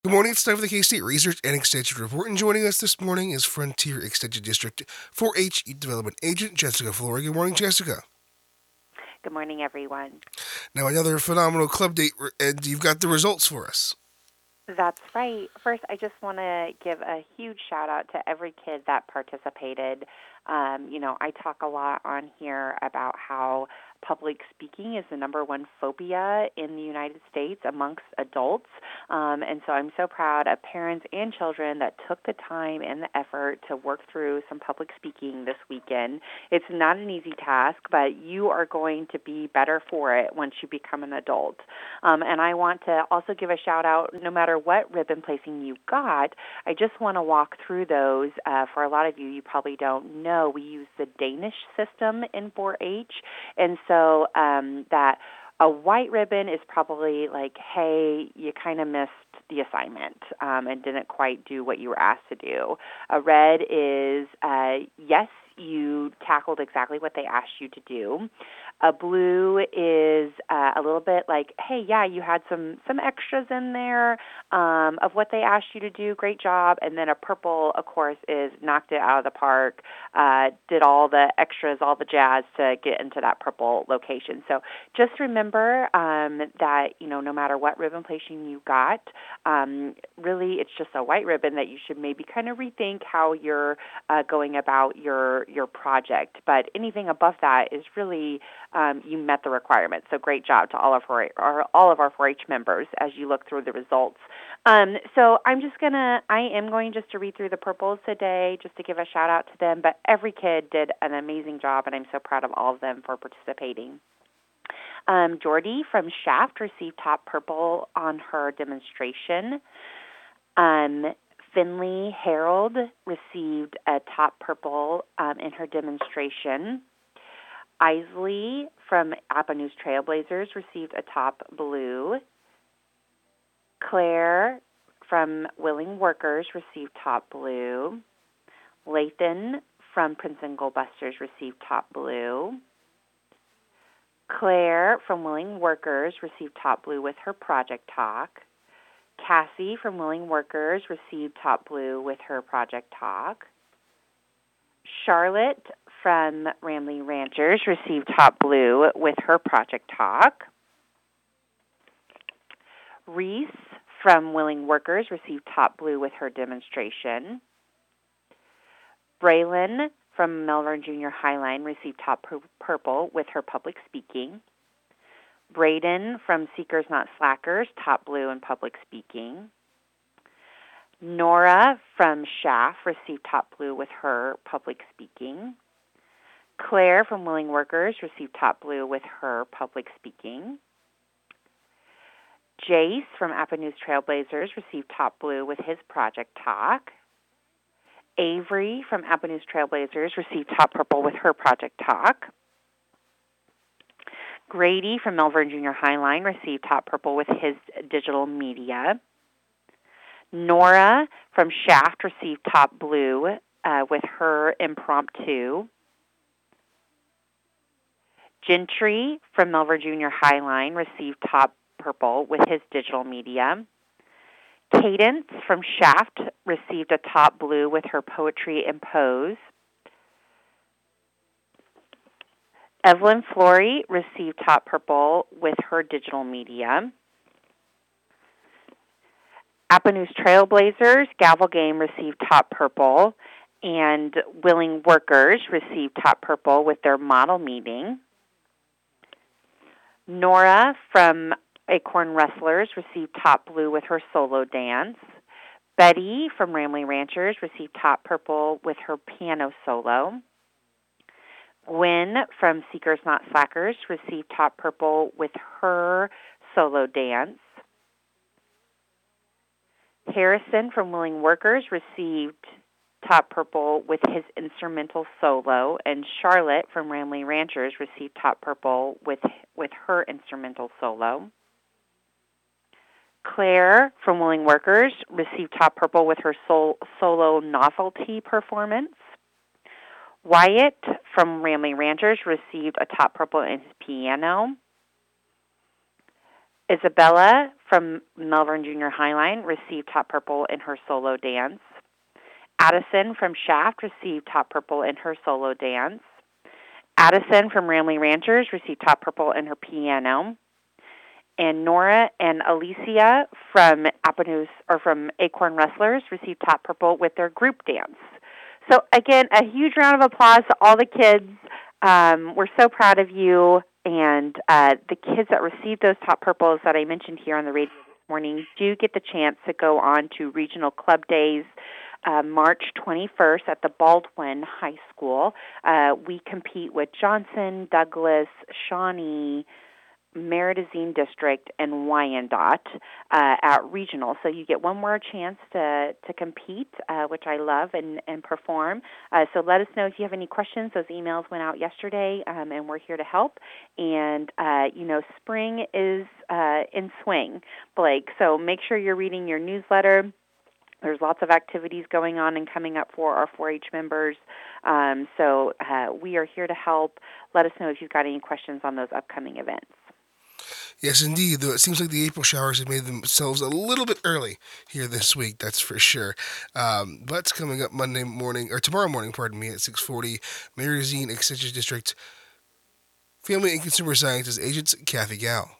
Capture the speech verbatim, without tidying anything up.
Good morning. It's time for the K-State Research and Extension Report, and joining us this morning is Frontier Extension District four H Development Agent Jessica Flory. Good morning, Jessica. Good morning, everyone. Now, another phenomenal club date, and you've got the results for us. That's right. First, I just want to give a huge shout out to every kid that participated. Um, you know, I talk a lot on here about how public speaking is the number one phobia in the United States amongst adults. Um, and so I'm so proud of parents and children that took the time and the effort to work through some public speaking this weekend. It's not an easy task, but you are going to be better for it once you become an adult. Um, and I want to also give a shout out, no matter what ribbon placing you got, I just want to walk through those. Uh, for a lot of you, you probably don't know, we use the Danish system in four H. And so um, that a white ribbon is probably like, hey, you kind of missed the assignment um, and didn't quite do what you were asked to do. A red is, uh, yes, you tackled exactly what they asked you to do. A blue is uh, a little bit like, hey, yeah, you had some some extras in there um, of what they asked you to do. Great job. And then a purple, of course, is knocked it out of the park, uh, did all the extras, all the jazz to get into that purple location. So just remember um, that, you know, no matter what ribbon placing you got, um, really it's just a white ribbon that you should maybe kind of rethink how you're uh, going about your your project. But anything above that is really um, you met the requirements. So great job to all of our, our all of our four H members as you look through the results. Um, so I'm just gonna I am going just to read through the purples today, just to give a shout out to them. But every kid did an amazing job, and I'm so proud of all of them for participating. Um, Jordy from Shaft received top purple on her demonstration. Um, Finley Harold received a top purple um, in her demonstration. Isley from Appa News Trailblazers received a top blue. Claire from Willing Workers received top blue. Lathan from Princeton Goldbusters received top blue. Claire from Willing Workers received top blue with her project talk. Cassie from Willing Workers received top blue with her project talk. Charlotte from Ramley Ranchers received top blue with her project talk. Reese from Willing Workers received top blue with her demonstration. Braylon from Melbourne Junior Highline received top pur- purple with her public speaking. Braden from Seekers Not Slackers, top blue in public speaking. Nora from Shaft received top blue with her public speaking. Claire from Willing Workers received top blue with her public speaking. Jace from Appa News Trailblazers received top blue with his project talk. Avery from Appa News Trailblazers received top purple with her project talk. Grady from Melbourne Junior Highline received top purple with his digital media. Nora from Shaft received top blue uh, with her impromptu. Gentry from Melbourne Junior Highline received top purple with his digital media. Cadence from Shaft received a top blue with her poetry and pose. Evelyn Flory received top purple with her digital media. Appa News Trailblazers, Gavel Game received top purple, and Willing Workers received top purple with their model meeting. Nora from Acorn Wrestlers received top blue with her solo dance. Betty from Ramley Ranchers received top purple with her piano solo. Gwen from Seekers Not Slackers received top purple with her solo dance. Harrison from Willing Workers received top purple with his instrumental solo, and Charlotte from Ramley Ranchers received top purple with with her instrumental solo. Claire from Willing Workers received top purple with her sol- solo novelty performance. Wyatt from Ramley Ranchers received a top purple in his piano. Isabella from Melbourne Junior Highline received top purple in her solo dance. Addison from Shaft received top purple in her solo dance. Addison from Ramley Ranchers received top purple in her piano. And Nora and Alicia from Appanoose or from Acorn Wrestlers received top purple with their group dance. So again, a huge round of applause to all the kids. Um, we're so proud of you, and uh, the kids that received those top purples that I mentioned here on the radio this morning do get the chance to go on to Regional Club Days uh, March twenty-first at the Baldwin High School. Uh, we compete with Johnson, Douglas, Shawnee, Meridazine District, and Wyandotte uh, at regional. So you get one more chance to to compete, uh, which I love, and, and perform. Uh, so let us know if you have any questions. Those emails went out yesterday, um, and we're here to help. And, uh, you know, spring is uh, in swing, Blake. So make sure you're reading your newsletter. There's lots of activities going on and coming up for our four H members. Um, so uh, we are here to help. Let us know if you've got any questions on those upcoming events. Yes, indeed. Though it seems like the April showers have made themselves a little bit early here this week. That's for sure. Um, but it's coming up Monday morning or tomorrow morning, pardon me, at six forty. Meridazine Extension District Family and Consumer Sciences agents Kathy Gow.